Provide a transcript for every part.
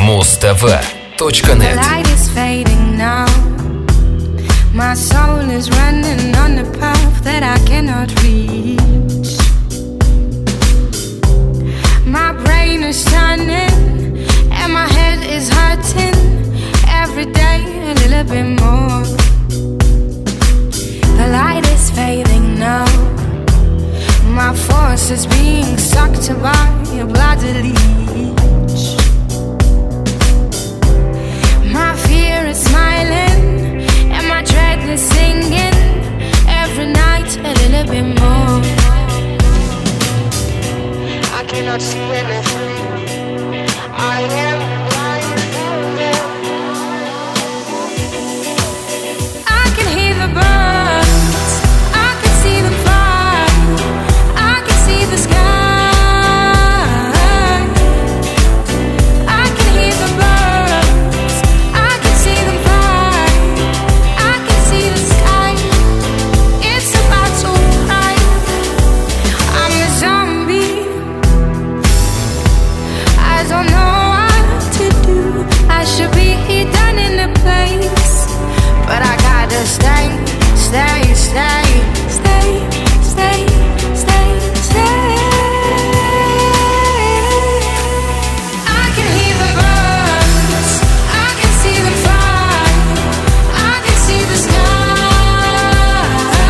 Mustava.net. Light is fading now. My soul is running on the path that I cannot reach. My brain is turning and my head is hurting. Every day a little bit more. The light is fading now. My force is being sucked by a bloody leech. My fear is smiling and my dread is singing. Every night a little bit more. I cannot see anything. I am blind. I can hear the birds. I can see them fly. I can see the sky. I can hear the birds. I can see them fly. I can see the sky. It's about to cry. I'm a zombie. I don't know what to do. I should be done in a place, but I gotta stay, stay, stay, stay, stay, stay, stay. I can hear the birds. I can see them fly. I can see the sky.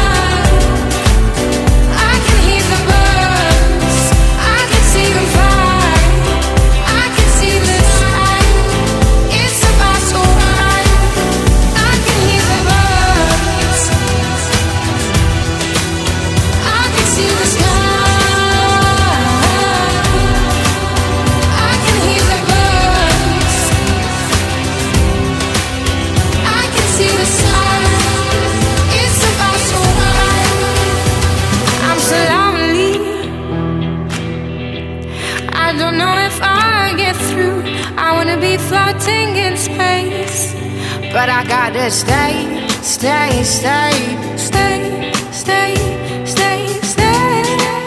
I can hear the birds. I can see them fly. I can see the sky. It's about to rise. I can hear the birds. I can see the sky. I can hear the birds. I can see the sky. It's about to rise. I'm so lonely. I don't know if I get through. I wanna be floating in space, but I gotta stay, stay, stay, stay, stay, stay, stay.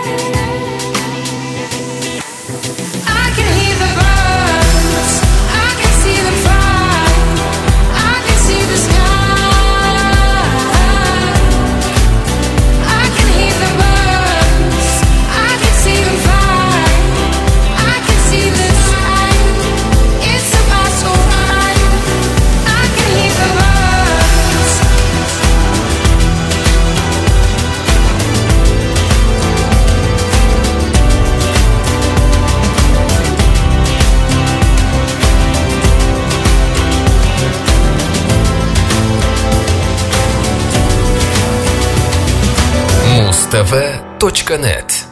I can hear the birds. I can see them fly. I can see the sky. I can hear the birds. I can see them fly. I can see the sky. It's about to rise. I can hear the birds. Mustava.net.